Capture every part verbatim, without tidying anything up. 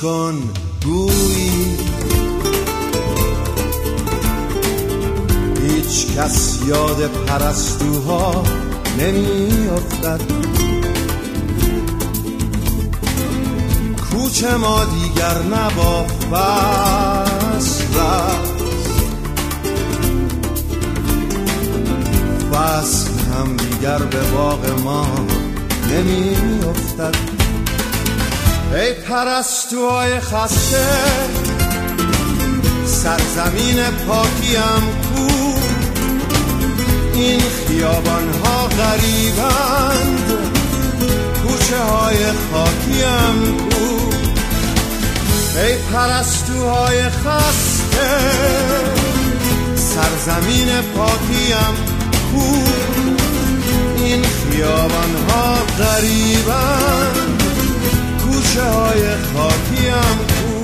کن گویی هیچ کس یاد پرستوها نمی افتد. کوچه ما دیگر نبا فصل رفت، فصل هم دیگر به باغ ما نمی افتد. ای پرستوهای خسته سرزمین پاکیم کو، این خیابان ها غریبند کوچه های خاکیم کو. ای پرستوهای خسته سرزمین پاکیم کو، این خیابان ها غریبند کوچه های خاکیم کو.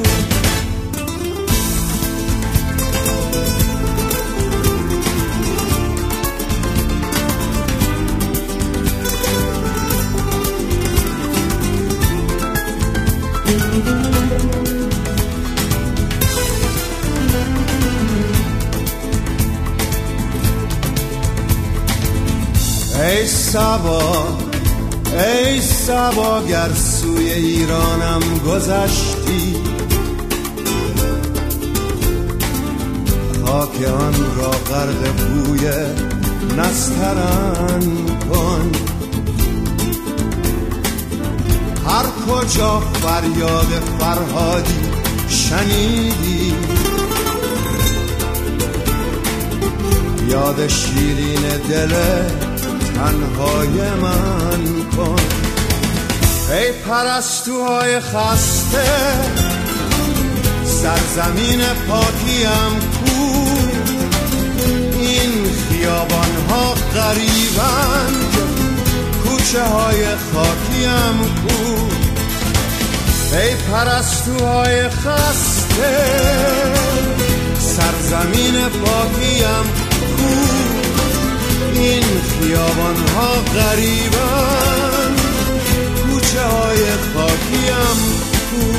ای صبا ای صبا گر سوی ایرانم گذشتی، خاک آن را غرق بوی نسترن کن. هر کجا فریاد فرهادی شنیدی، یاد شیرین دل تنهای من کن. ای پرستوهای خسته سرزمین پاکیم کو، این خیابان ها غریبند کوچه های خاکیم کو. ای پرستوهای خسته سرزمین پاکیم کو، این خیابان ها غریبند کوچه های خاکیم کو.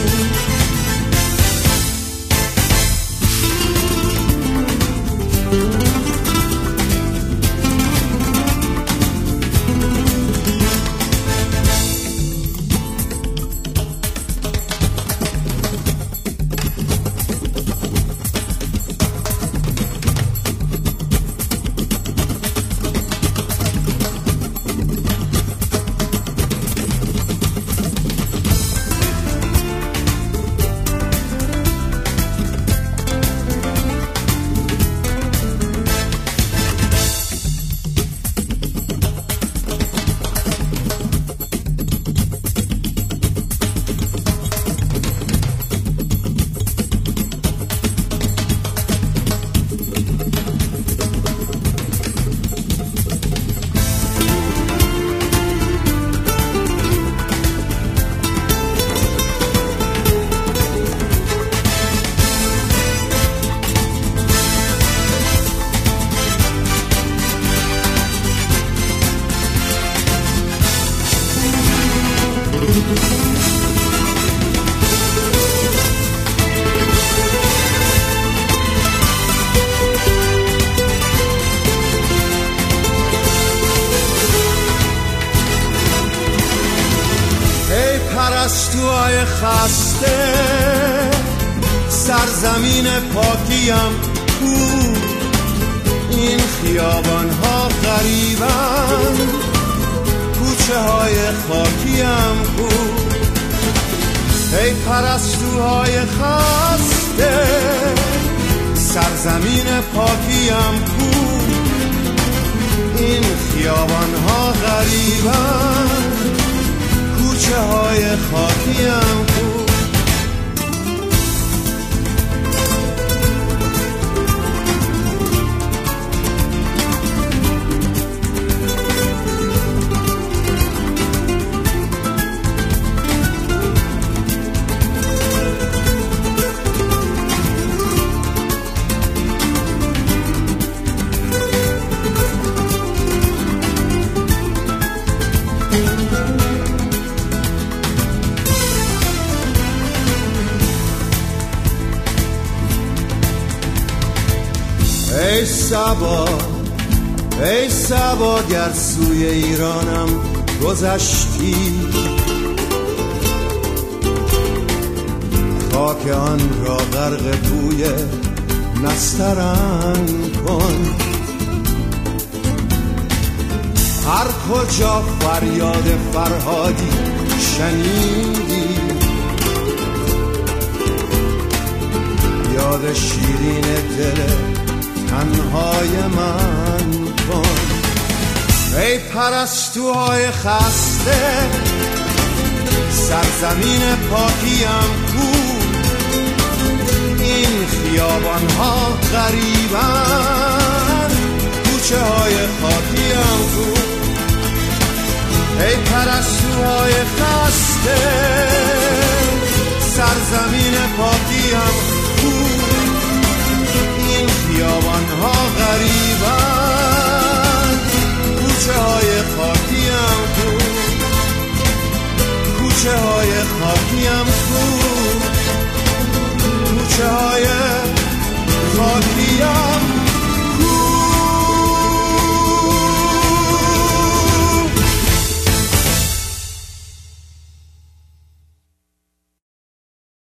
پرستوهای خسته سرزمین پاکیم کو، این خیابان ها غریبند کوچه های خاکیم کو. ای پرستوهای خسته سرزمین پاکیم کو، این خیابان ها غریبند کوچه های خاکیم کو. ای صبا ای صبا گر سوی ایرانم گذشتی، خاک آن را غرق بوی نسترن کن. هر کجا فریاد فرهادی شنیدی، یاد شیرین دل تنهای من کن. ای پرستوهای خسته سرزمین پاکیم کو، این خیابان ها غریبن کوچه های خاکیم کو. ای پرستوهای خسته سرزمین پاکیم کو، این خیابان ها